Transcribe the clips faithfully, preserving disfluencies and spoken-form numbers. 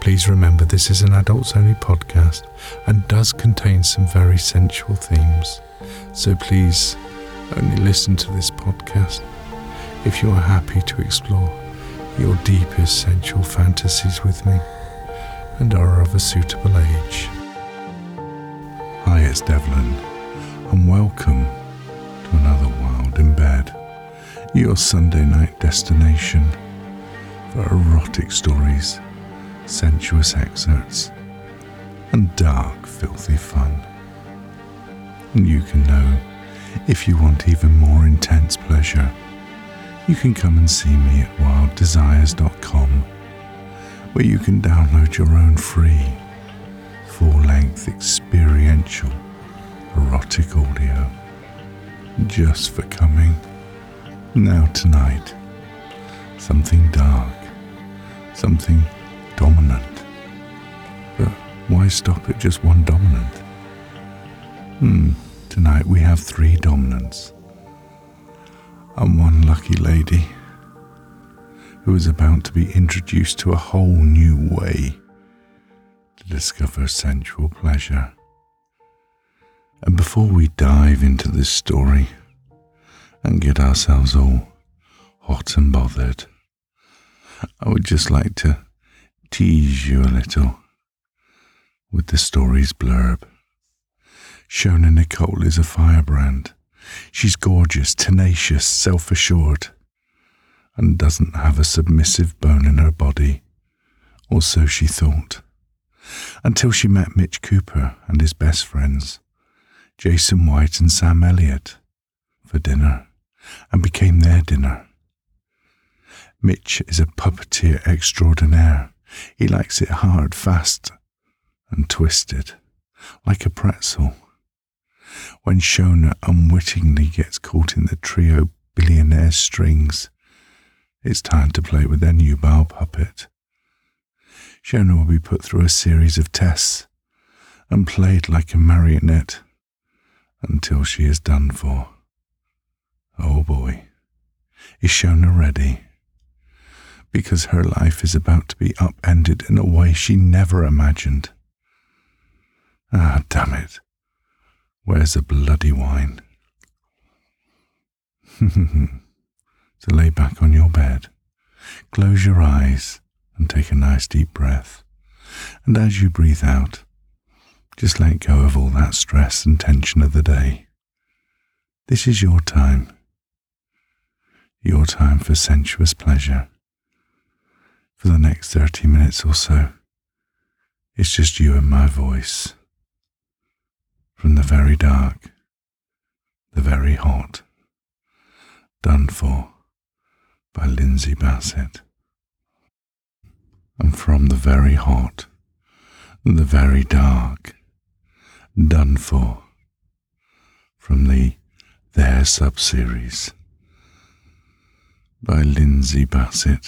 Please remember this is an adults-only podcast and does contain some very sensual themes, so please only listen to this podcast if you are happy to explore your deepest sensual fantasies with me and are of a suitable age. Hi, it's Devlin, and welcome to another Wild in Bed, your Sunday night destination for erotic stories, sensuous excerpts, and dark, filthy fun. And you can know, if you want even more intense pleasure, you can come and see me at wild desires dot com, where you can download your own free, full-length experiential erotic audio, just for coming. Now tonight, something dark, something dominant. But why stop at just one dominant? Hmm, tonight we have three dominants. And one lucky lady who is about to be introduced to a whole new way to discover sensual pleasure. And before we dive into this story and get ourselves all hot and bothered, I would just like to tease you a little with the story's blurb. Shona Nicole is a firebrand. She's gorgeous, tenacious, self-assured, and doesn't have a submissive bone in her body, or so she thought, until she met Mitch Cooper and his best friends, Jason White and Sam Elliott, for dinner, and became their dinner. Mitch is a puppeteer extraordinaire. He likes it hard, fast, and twisted, like a pretzel. When Shona unwittingly gets caught in the trio billionaire strings, it's time to play with their nubile puppet. Shona will be put through a series of tests and played like a marionette until she is done for. Oh boy, is Shona ready? Because her life is about to be upended in a way she never imagined. Ah, damn it. Where's the bloody wine? So lay back on your bed, close your eyes, and take a nice deep breath. And as you breathe out, just let go of all that stress and tension of the day. This is your time. Your time for sensuous pleasure. For the next thirty minutes or so, it's just you and my voice. From the very dark, the very hot, Done For by Lindsay Bassett. And from the very hot, the very dark, Done For, from the Their sub-series by Lindsay Bassett.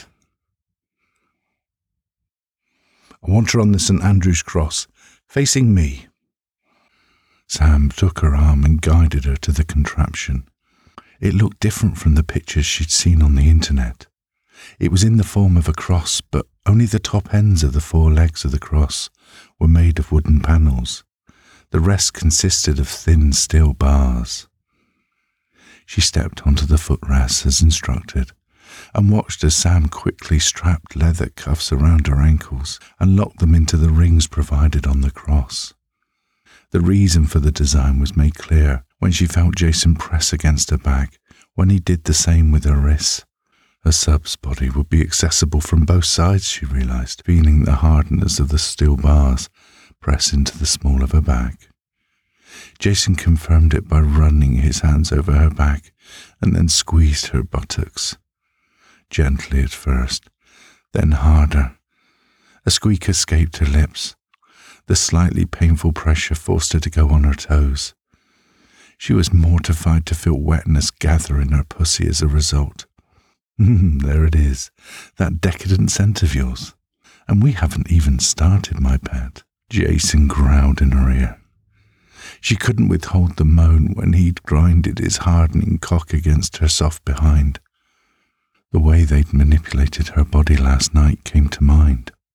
I want her on the St Andrew's cross, facing me. Sam took her arm and guided her to the contraption. It looked different from the pictures she'd seen on the internet. It was in the form of a cross, but only the top ends of the four legs of the cross were made of wooden panels. The rest consisted of thin steel bars. She stepped onto the footrest as instructed, and watched as Sam quickly strapped leather cuffs around her ankles and locked them into the rings provided on the cross. The reason for the design was made clear when she felt Jason press against her back when he did the same with her wrists. Her sub's body would be accessible from both sides, she realized, feeling the hardness of the steel bars press into the small of her back. Jason confirmed it by running his hands over her back and then squeezed her buttocks. Gently at first, then harder. A squeak escaped her lips. The slightly painful pressure forced her to go on her toes. She was mortified to feel wetness gather in her pussy as a result. There it is, that decadent scent of yours. And we haven't even started, my pet, Jason growled in her ear. She couldn't withhold the moan when he'd grinded his hardening cock against her soft behind. The way they'd manipulated her body last night came to mind.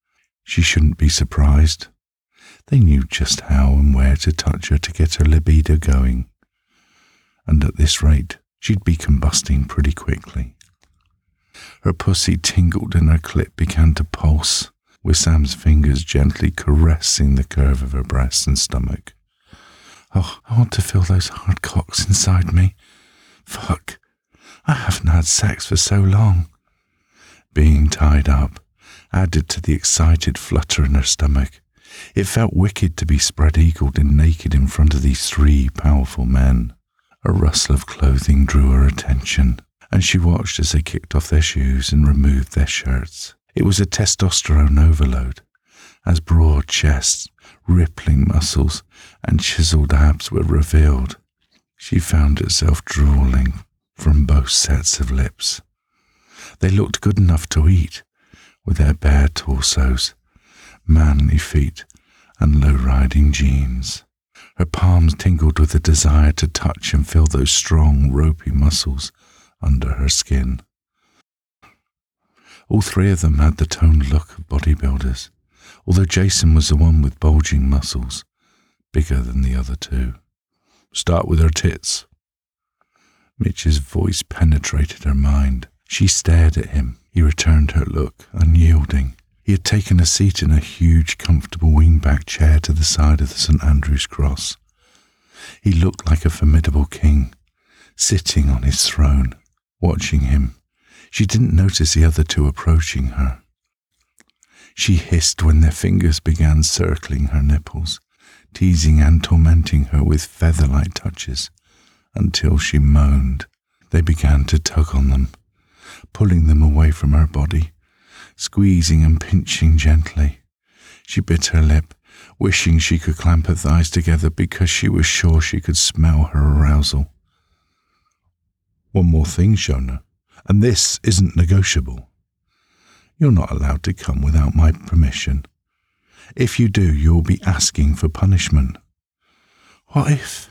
She shouldn't be surprised. They knew just how and where to touch her to get her libido going. And at this rate, she'd be combusting pretty quickly. Her pussy tingled and her clit began to pulse, with Sam's fingers gently caressing the curve of her breasts and stomach. Oh, I want to feel those hard cocks inside me. Fuck, I haven't had sex for so long. Being tied up added to the excited flutter in her stomach. It felt wicked to be spread-eagled and naked in front of these three powerful men. A rustle of clothing drew her attention, and she watched as they kicked off their shoes and removed their shirts. It was a testosterone overload, as broad chests, rippling muscles, and chiseled abs were revealed. She found herself drooling from both sets of lips. They looked good enough to eat, with their bare torsos, manly feet, and low-riding jeans. Her palms tingled with a desire to touch and feel those strong, ropey muscles under her skin. All three of them had the toned look of bodybuilders, although Jason was the one with bulging muscles, bigger than the other two. Start with her tits. Mitch's voice penetrated her mind. She stared at him. He returned her look, unyielding. He had taken a seat in a huge, comfortable wingback chair to the side of the Saint Andrew's Cross. He looked like a formidable king, sitting on his throne. Watching him, she didn't notice the other two approaching her. She hissed when their fingers began circling her nipples, teasing and tormenting her with feather-like touches, until she moaned. They began to tug on them, pulling them away from her body, squeezing and pinching gently. She bit her lip, wishing she could clamp her thighs together because she was sure she could smell her arousal. One more thing, Shona, and this isn't negotiable. You're not allowed to come without my permission. If you do, you'll be asking for punishment. What if?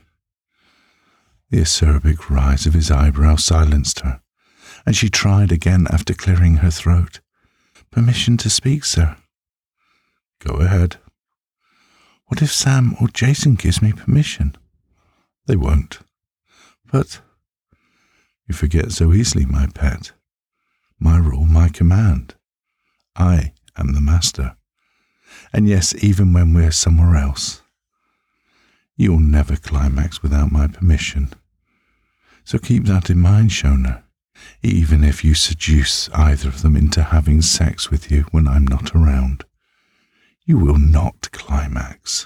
The acerbic rise of his eyebrow silenced her, and she tried again after clearing her throat. Permission to speak, sir. Go ahead. What if Sam or Jason gives me permission? They won't. But you forget so easily, my pet. My rule, my command. I am the master. And yes, even when we're somewhere else, you'll never climax without my permission. So keep that in mind, Shona, even if you seduce either of them into having sex with you when I'm not around. You will not climax.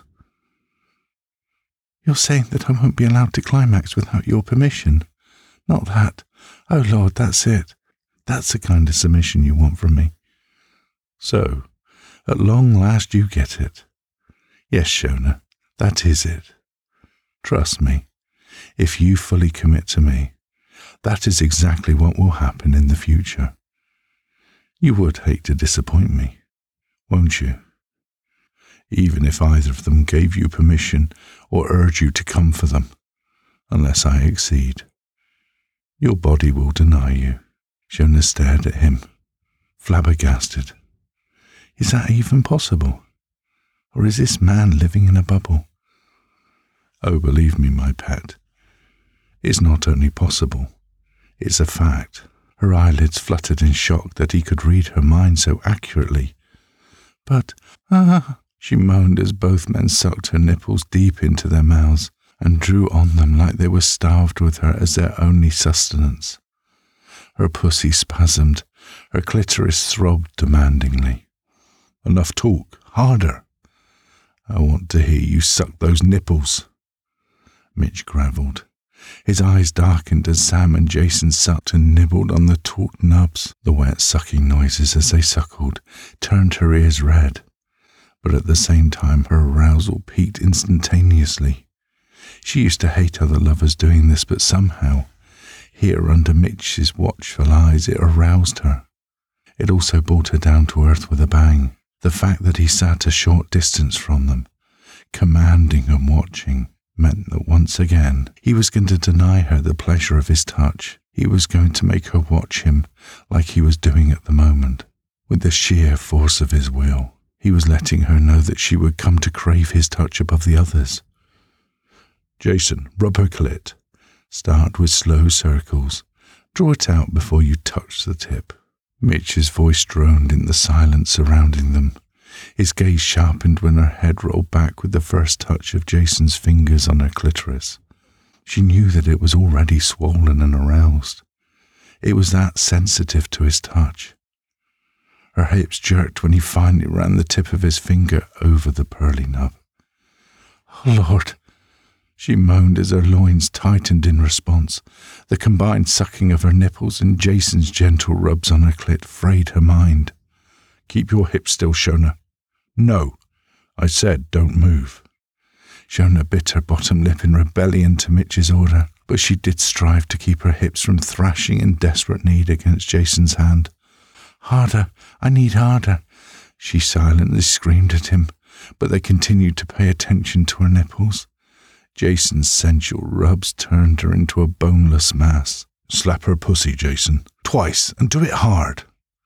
You're saying that I won't be allowed to climax without your permission? Not that. Oh, Lord, that's it. That's the kind of submission you want from me. So, at long last you get it. Yes, Shona, that is it. Trust me, if you fully commit to me, that is exactly what will happen in the future. You would hate to disappoint me, won't you? Even if either of them gave you permission or urge you to come for them, unless I exceed. Your body will deny you. Shona stared at him, flabbergasted. Is that even possible? Or is this man living in a bubble? Oh, believe me, my pet, it's not only possible, it's a fact. Her eyelids fluttered in shock that he could read her mind so accurately. But, ah, she moaned as both men sucked her nipples deep into their mouths and drew on them like they were starved with her as their only sustenance. Her pussy spasmed, her clitoris throbbed demandingly. Enough talk, harder. I want to hear you suck those nipples. Mitch gravelled. His eyes darkened as Sam and Jason sucked and nibbled on the taut nubs. The wet sucking noises as they suckled turned her ears red, but at the same time her arousal peaked instantaneously. She used to hate other lovers doing this, but somehow, here under Mitch's watchful eyes, it aroused her. It also brought her down to earth with a bang. The fact that he sat a short distance from them, commanding and watching, meant that once again he was going to deny her the pleasure of his touch. He was going to make her watch him like he was doing at the moment. With the sheer force of his will, He was letting her know that she would come to crave his touch above the others. Jason, rub her clit. Start with slow circles. Draw it out before you touch the tip. Mitch's voice droned in the silence surrounding them. His gaze sharpened when her head rolled back with the first touch of Jason's fingers on her clitoris. She knew that it was already swollen and aroused. It was that sensitive to his touch. Her hips jerked when he finally ran the tip of his finger over the pearly nub. "Oh, Lord," she moaned as her loins tightened in response. The combined sucking of her nipples and Jason's gentle rubs on her clit frayed her mind. "Keep your hips still, Shona." "No, I said don't move." Shona bit her bottom lip in rebellion to Mitch's order, but she did strive to keep her hips from thrashing in desperate need against Jason's hand. "Harder, I need harder," she silently screamed at him, but they continued to pay attention to her nipples. Jason's sensual rubs turned her into a boneless mass. "Slap her pussy, Jason. Twice, and do it hard."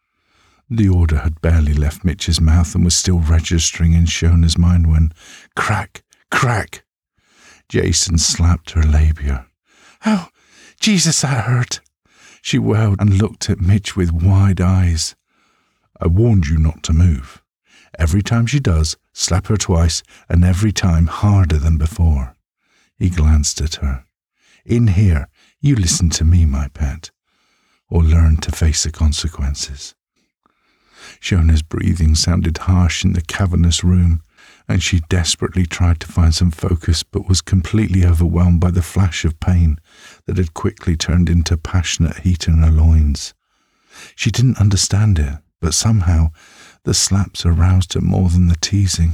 The order had barely left Mitch's mouth and was still registering in Shona's mind when, crack, crack, Jason slapped her labia. "Oh, Jesus, that hurt!" She wailed and looked at Mitch with wide eyes. "I warned you not to move. Every time she does, slap her twice, and every time harder than before." He glanced at her. "In here, you listen to me, my pet, or learn to face the consequences." Shona's breathing sounded harsh in the cavernous room, and she desperately tried to find some focus but was completely overwhelmed by the flash of pain that had quickly turned into passionate heat in her loins. She didn't understand it, but somehow the slaps aroused her more than the teasing.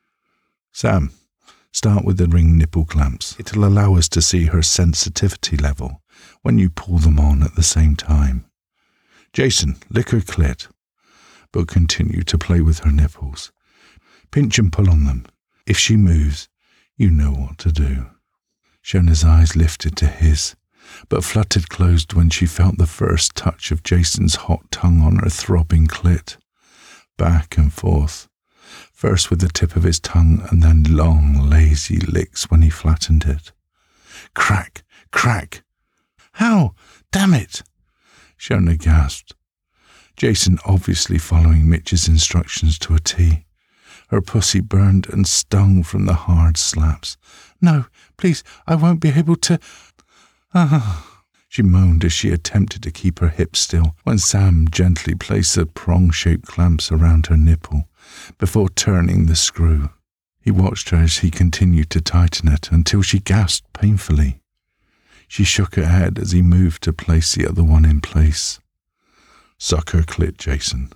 "Sam, start with the ring nipple clamps. It'll allow us to see her sensitivity level when you pull them on at the same time. Jason, lick her clit, but continue to play with her nipples. Pinch and pull on them. If she moves, you know what to do." Shona's eyes lifted to his, but fluttered closed when she felt the first touch of Jason's hot tongue on her throbbing clit. Back and forth, first with the tip of his tongue and then long, lazy licks when he flattened it. Crack, crack. "How? Damn it!" Shona gasped. Jason obviously following Mitch's instructions to a T. Her pussy burned and stung from the hard slaps. "No, please, I won't be able to..." Ah, she moaned as she attempted to keep her hips still when Sam gently placed the prong-shaped clamps around her nipple before turning the screw. He watched her as he continued to tighten it until she gasped painfully. She shook her head as he moved to place the other one in place. "Suck her clit, Jason."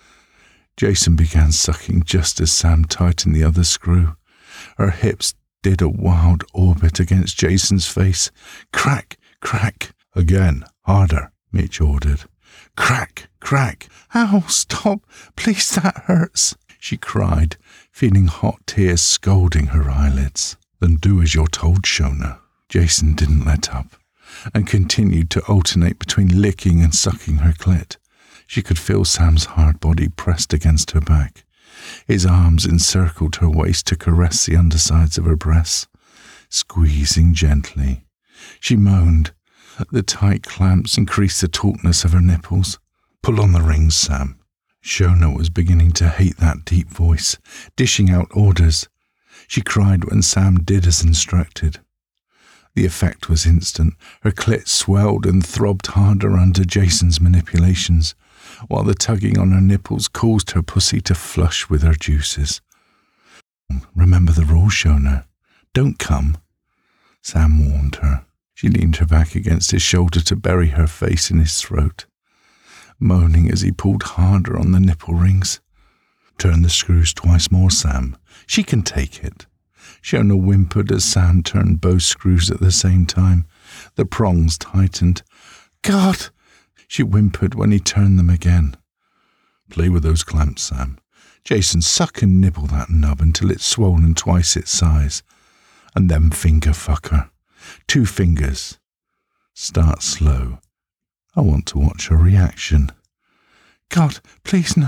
Jason began sucking just as Sam tightened the other screw. Her hips did a wild orbit against Jason's face. "Crack, crack." "Again, harder," Mitch ordered. "Crack, crack." "Ow, stop, please, that hurts," she cried, feeling hot tears scalding her eyelids. "Then do as you're told, Shona." Jason didn't let up and continued to alternate between licking and sucking her clit. She could feel Sam's hard body pressed against her back. His arms encircled her waist to caress the undersides of her breasts, squeezing gently. She moaned. The tight clamps increased the tautness of her nipples. "Pull on the rings, Sam." Shona was beginning to hate that deep voice, dishing out orders. She cried when Sam did as instructed. The effect was instant. Her clit swelled and throbbed harder under Jason's manipulations, while the tugging on her nipples caused her pussy to flush with her juices. "Remember the rules, Shona. Don't come," Sam warned her. She leaned her back against his shoulder to bury her face in his throat, moaning as he pulled harder on the nipple rings. "Turn the screws twice more, Sam. She can take it." Shona whimpered as Sam turned both screws at the same time. The prongs tightened. "God!" she whimpered when he turned them again. "Play with those clamps, Sam. Jason, suck and nibble that nub until it's swollen twice its size. And then finger fuck her. Two fingers. Start slow. I want to watch her reaction." "God, please no."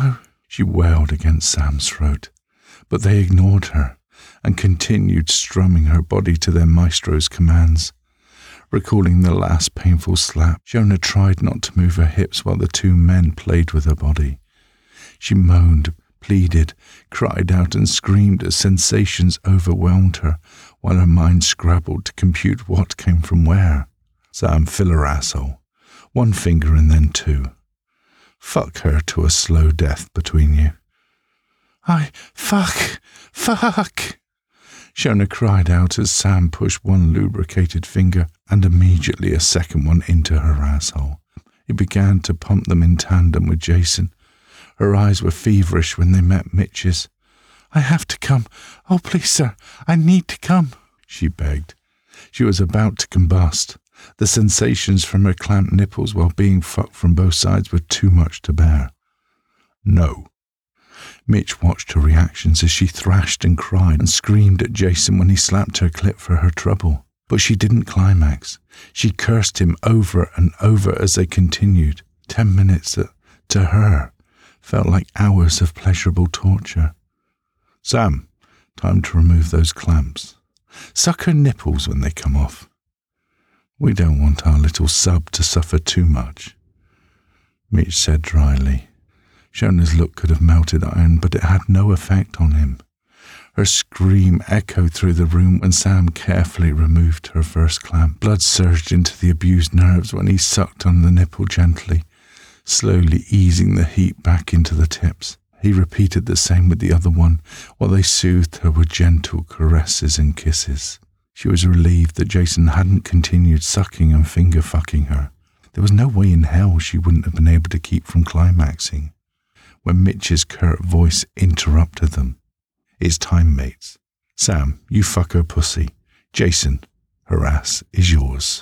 She wailed against Sam's throat, but they ignored her and continued strumming her body to their maestro's commands. Recalling the last painful slap, Shona tried not to move her hips while the two men played with her body. She moaned, pleaded, cried out and screamed as sensations overwhelmed her while her mind scrabbled to compute what came from where. Sam, fill her asshole. One finger and then two. Fuck her to a slow death between you. I, fuck, fuck. Shona cried out as Sam pushed one lubricated finger and immediately a second one into her asshole. He began to pump them in tandem with Jason. Her eyes were feverish when they met Mitch's. I have to come. Oh, please, sir, I need to come, she begged. She was about to combust. The sensations from her clamped nipples while being fucked from both sides were too much to bear. No. Mitch watched her reactions as she thrashed and cried and screamed at Jason when he slapped her clit for her trouble. But she didn't climax. She cursed him over and over as they continued. Ten minutes that, to her, felt like hours of pleasurable torture. Sam, time to remove those clamps. Suck her nipples when they come off. We don't want our little sub to suffer too much, Mitch said dryly. Shona's look could have melted iron, but it had no effect on him. Her scream echoed through the room when Sam carefully removed her first clamp. Blood surged into the abused nerves when he sucked on the nipple gently, slowly easing the heat back into the tips. He repeated the same with the other one while they soothed her with gentle caresses and kisses. She was relieved that Jason hadn't continued sucking and finger-fucking her. There was no way in hell she wouldn't have been able to keep from climaxing when Mitch's curt voice interrupted them. It's time, mates. Sam, you fuck her pussy. Jason, her ass is yours.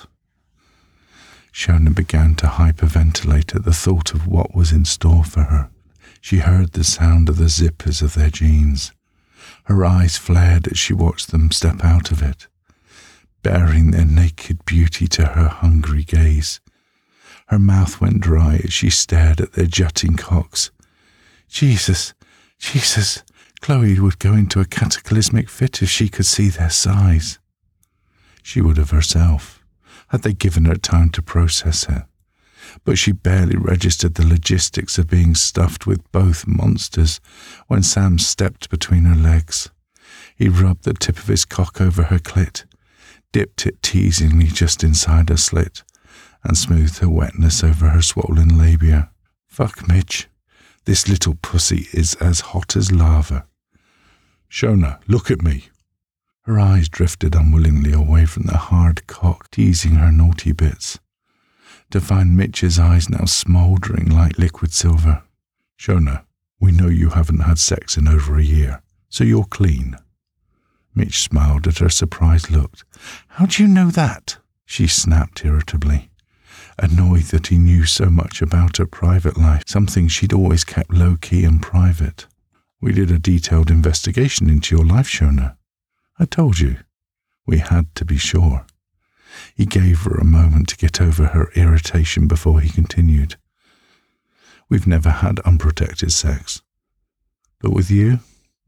Shona began to hyperventilate at the thought of what was in store for her. She heard the sound of the zippers of their jeans. Her eyes flared as she watched them step out of it, baring their naked beauty to her hungry gaze. Her mouth went dry as she stared at their jutting cocks. Jesus, Jesus, Chloe would go into a cataclysmic fit if she could see their size. She would have herself, had they given her time to process it. But she barely registered the logistics of being stuffed with both monsters when Sam stepped between her legs. He rubbed the tip of his cock over her clit, dipped it teasingly just inside her slit, and smoothed her wetness over her swollen labia. Fuck, Mitch. This little pussy is as hot as lava. Shona, look at me. Her eyes drifted unwillingly away from the hard cock teasing her naughty bits, to find Mitch's eyes now smouldering like liquid silver. Shona, we know you haven't had sex in over a year, so you're clean. Mitch smiled at her surprised look. How do you know that? She snapped irritably, annoyed that he knew so much about her private life, something she'd always kept low-key and private. We did a detailed investigation into your life, Shona. I told you. We had to be sure. He gave her a moment to get over her irritation before he continued. We've never had unprotected sex. But with you?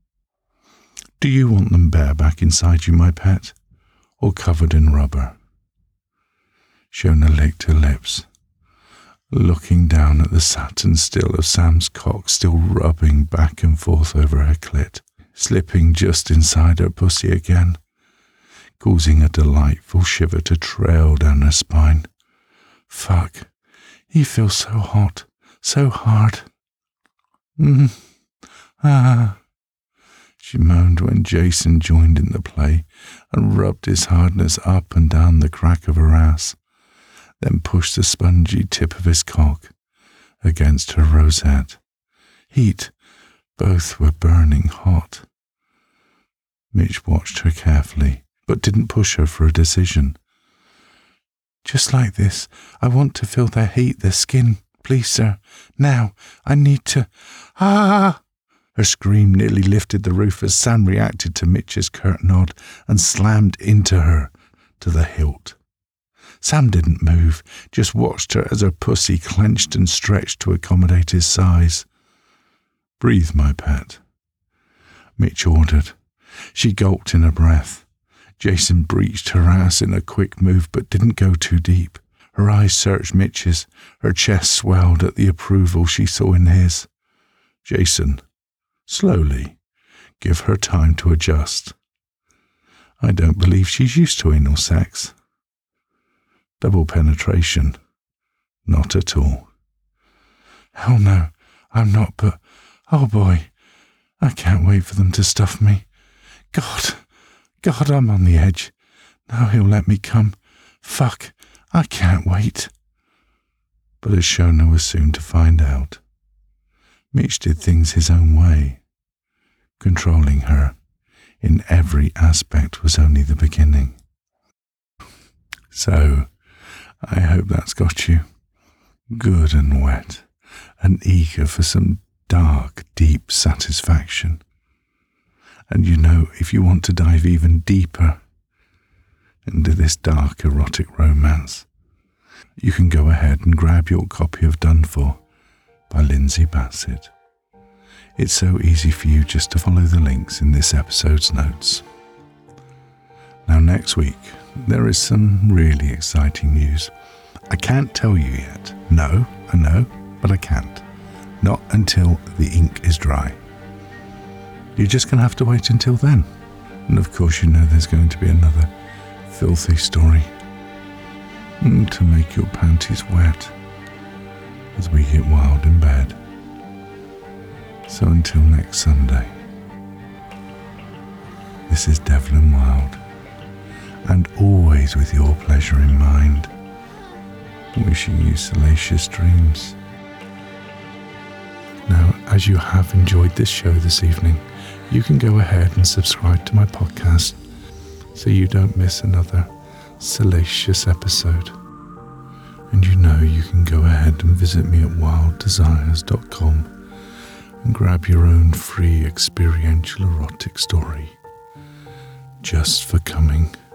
Do you want them bareback inside you, my pet, or covered in rubber? Shona licked her lips, looking down at the satin still of Sam's cock still rubbing back and forth over her clit, slipping just inside her pussy again, causing a delightful shiver to trail down her spine. Fuck, he feels so hot, so hard. Mm. Ah. She moaned when Jason joined in the play and rubbed his hardness up and down the crack of her ass, then pushed the spongy tip of his cock against her rosette. Heat, both were burning hot. Mitch watched her carefully, but didn't push her for a decision. Just like this, I want to feel their heat, their skin, please, sir. Now, I need to... Ah! Her scream nearly lifted the roof as Sam reacted to Mitch's curt nod and slammed into her to the hilt. Sam didn't move, just watched her as her pussy clenched and stretched to accommodate his size. "Breathe, my pet," Mitch ordered. She gulped in a breath. Jason breached her ass in a quick move but didn't go too deep. Her eyes searched Mitch's. Her chest swelled at the approval she saw in his. "Jason, slowly. Give her time to adjust." "I don't believe she's used to anal sex." "Double penetration?" "Not at all." "Hell no, I'm not, but, oh boy, I can't wait for them to stuff me. God, God, I'm on the edge. Now he'll let me come. Fuck, I can't wait." But as Shona was soon to find out, Mitch did things his own way. Controlling her in every aspect was only the beginning. So, I hope that's got you good and wet and eager for some dark, deep satisfaction. And you know, if you want to dive even deeper into this dark erotic romance, you can go ahead and grab your copy of Done For by Lindsay Bassett. It's so easy for you just to follow the links in this episode's notes. Now next week, there is some really exciting news. I can't tell you yet. No, I know, but I can't. Not until the ink is dry. You're just going to have to wait until then. And of course you know there's going to be another filthy story mm, to make your panties wet as we get wild in bed. So until next Sunday, this is Devlin Wild, and always with your pleasure in mind, wishing you salacious dreams. Now, as you have enjoyed this show this evening, you can go ahead and subscribe to my podcast so you don't miss another salacious episode. And you know you can go ahead and visit me at wild desires dot com and grab your own free experiential erotic story just for coming.